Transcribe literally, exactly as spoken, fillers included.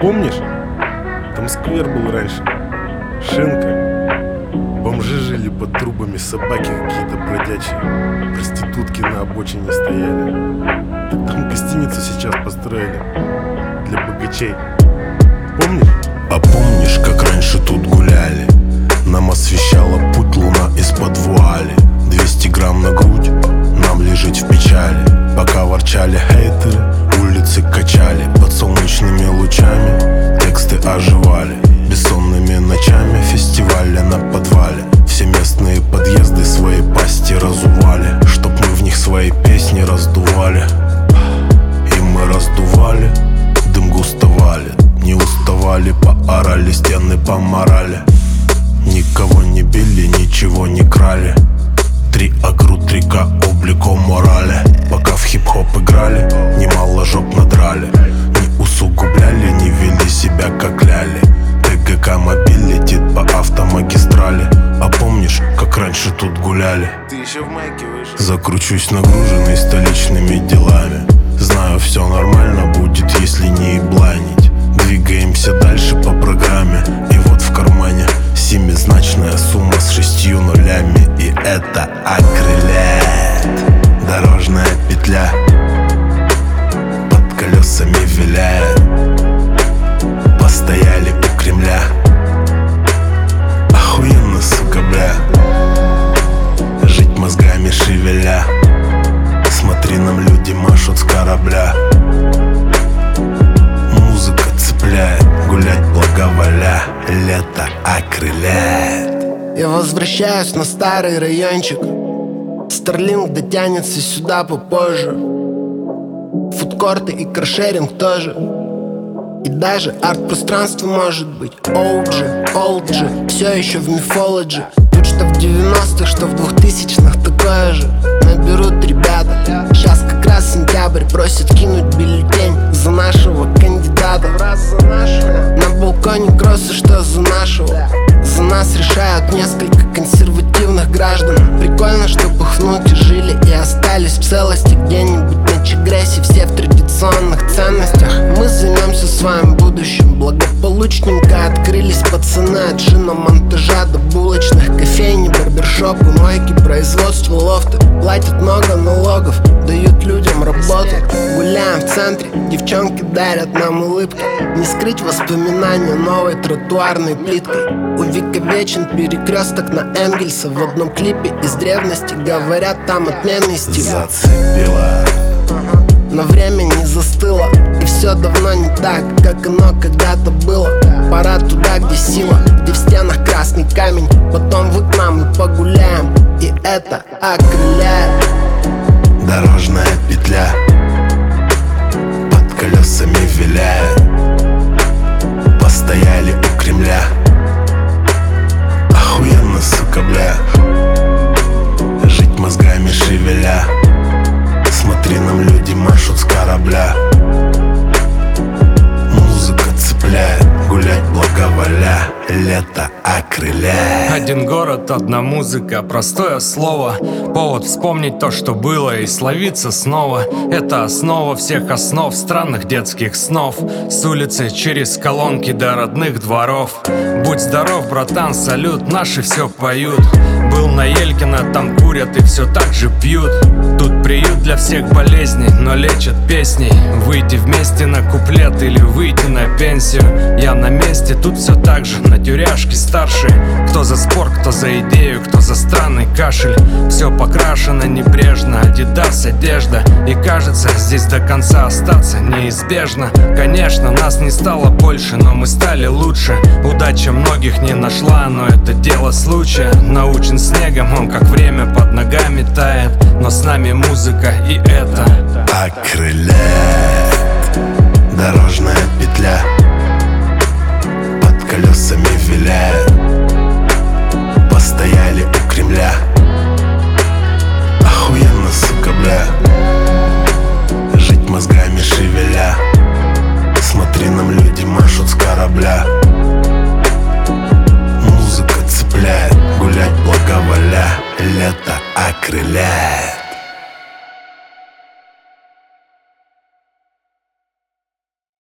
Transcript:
Помнишь? Там сквер был раньше. Шинка. Бомжи жили под трубами, собаки какие-то бродячие. Проститутки на обочине стояли. Так там гостиницу сейчас построили для богачей. Помнишь? А помнишь, как раньше тут гуляли? Нам освещала путь луна из-под вуали. Двести грамм на грудь, нам лежать в печали. Пока ворчали хейтеры, улицы качали. Под солнечными лучами тексты оживали. Бессонными ночами фестивали на подвале. Все местные подъезды свои пасти разували, чтоб мы в них свои песни раздували. И мы раздували, дым густовали. Не уставали, поорали, стены поморали. Никого не били, ничего не крали. Три агру, три ка обликом морали. Пока в хип-хоп играли, немало жоп надрали. Не усугубляли, не вели себя как ляли. ТГК мобиль летит по автомагистрали. А помнишь, как раньше тут гуляли? Ты еще в майке вышел. Закручусь нагруженный столичными делами. Знаю, все нормально будет, если не ебланить. Двигаемся дальше по программе. И вот в кармане семизначная сумма с шестью нулями. И это окрыляет. Дорожная петля под колесами виляет. Постояли у Кремля. Охуенно, сука, бля. Жить мозгами шевеля. Смотри, нам люди машут с корабля. Музыка цепляет, гулять благоволя. Лето окрыляет. Я возвращаюсь на старый райончик. Старлинг дотянется сюда попозже. Фудкорты и каршеринг тоже. И даже арт-пространство может быть. Оу джи, олд джи, все еще в мифологи. Тут что в девяностых, что в двухтысячных такое же. Наберут ребята. Сейчас как раз сентябрь, просят кинуть бюллетень за нашего кандидата. На балконе кроссы, что за нашего. За нас решают несколько консервативных граждан. Прикольно, чтобы их внуки жили и остались в целости. Где-нибудь на Чегрессе, все в традиционных ценностях. Мы займемся своим будущим. Благополучненько открылись пацаны. От шиномонтажа до булочных, кофейни, барбершопы, мойки, производство, лофты. Платят много налогов, дают людям работу. Гуляем в центре, девчонки дарят нам улыбки. Не скрыть воспоминания новой тротуарной плиткой. Увековечен перекресток на Энгельса. В одном клипе из древности говорят, там отменный стиль. Зацепила. Но время не застыло, и все давно не так, как оно когда-то было. Пора туда, где сила, где в стенах красный камень. Потом вы к нам и погуляем, и это окрыляет. Дорожная петля под колесами виляет. Постояли у Кремля. Охуенно, сука, бля. Жить мозгами шевеля. Смотри, нам люди машут с корабля. Музыка цепляет, гулять благоволя. Лето окрыляет. Один город, одна музыка, простое слово. Повод вспомнить то, что было, и словиться снова. Это основа всех основ странных детских снов. С улицы через колонки до родных дворов. Будь здоров, братан, салют, наши все поют. Был на Елькина, там курят и все так же пьют. Тут приют для всех болезней, но лечат песней. Выйти вместе на куплет или выйти на пенсию. Я на месте, тут все так же, на тюряшке старшие. Кто за спор, кто за идею, кто за странный кашель. Все покрашено небрежно, Адидас одежда. И кажется, здесь до конца остаться неизбежно. Конечно, нас не стало больше, но мы стали лучше. Удача многих не нашла, но это дело случая. Научен снегом, он как время под ногами тает. Но с нами музыка, и это окрыляет. Дорожная петля под колесами виляет. Постояли у Кремля. Охуенно, сука, бля. Жить мозгами шевеля. Смотри, нам люди машут с корабля. Музыка цепляет, гулять благоволя. Лето окрыляет.